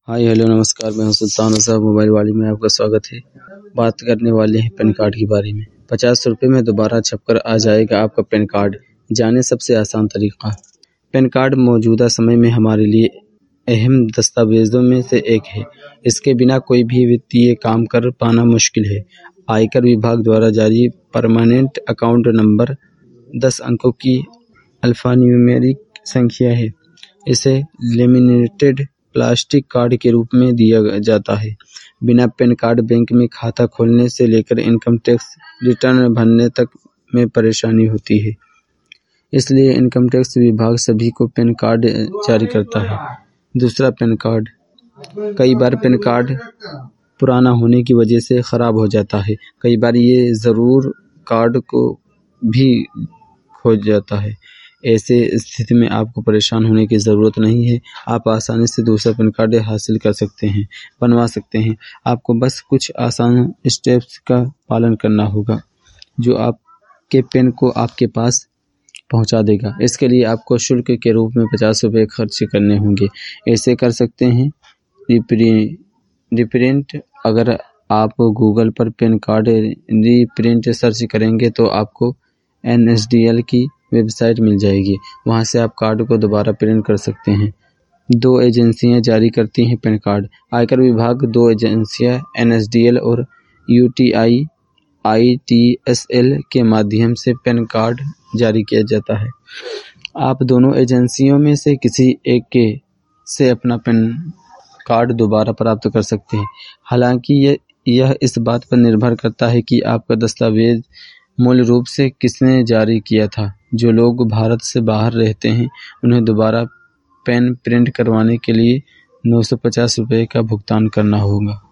Hi hello नमस्कार, मैं हूं सुल्तान साहब मोबाइल वाली में आपका स्वागत है। बात करने वाले हैं पैन कार्ड के बारे में। 50 रुपये में दोबारा छपकर आ जाएगा आपका पैन कार्ड। जाने सबसे आसान तरीका। पैन कार्ड मौजूदा समय में हमारे लिए अहम दस्तावेजों में से एक है। इसके बिना कोई भी वित्तीय काम कर पाना मुश्किल है। आयकर विभाग द्वारा जारी परमानेंट अकाउंट नंबर 10 अंकों की अल्फान्यूमेरिक संख्या है। इसे लेमिनेटेड प्लास्टिक कार्ड के रूप में दिया जाता है। बिना पैन कार्ड बैंक में खाता खोलने से लेकर इनकम टैक्स रिटर्न भरने तक में परेशानी होती है। इसलिए इनकम टैक्स विभाग सभी को पैन कार्ड जारी करता है। दूसरा, पैन कार्ड। कई बार पैन कार्ड पुराना होने की वजह से ख़राब हो जाता है। कई बार ये ज़रूर कार्ड को भी खो जाता है। ऐसे स्थिति में आपको परेशान होने की ज़रूरत नहीं है। आप आसानी से दूसरा पैन कार्ड हासिल कर सकते हैं, बनवा सकते हैं। आपको बस कुछ आसान स्टेप्स का पालन करना होगा जो आपके पैन को आपके पास पहुंचा देगा। इसके लिए आपको शुल्क के रूप में 50 रुपये खर्च करने होंगे। ऐसे कर सकते हैं रीप्रिंट। अगर आप गूगल पर पैन कार्ड रीप्रिंट सर्च करेंगे तो आपको NSDL की वेबसाइट मिल जाएगी। वहां से आप कार्ड को दोबारा प्रिंट कर सकते हैं। 2 एजेंसियां जारी करती हैं पैन कार्ड। आयकर विभाग 2 एजेंसियां NSDL और UTI ITSL के माध्यम से पैन कार्ड जारी किया जाता है। आप दोनों एजेंसियों में से किसी एक के से अपना पैन कार्ड दोबारा प्राप्त कर सकते हैं। हालांकि यह इस बात पर निर्भर करता है कि आपका दस्तावेज मूल रूप से किसने जारी किया था। जो लोग भारत से बाहर रहते हैं उन्हें दोबारा पैन प्रिंट करवाने के लिए 950 रुपये का भुगतान करना होगा।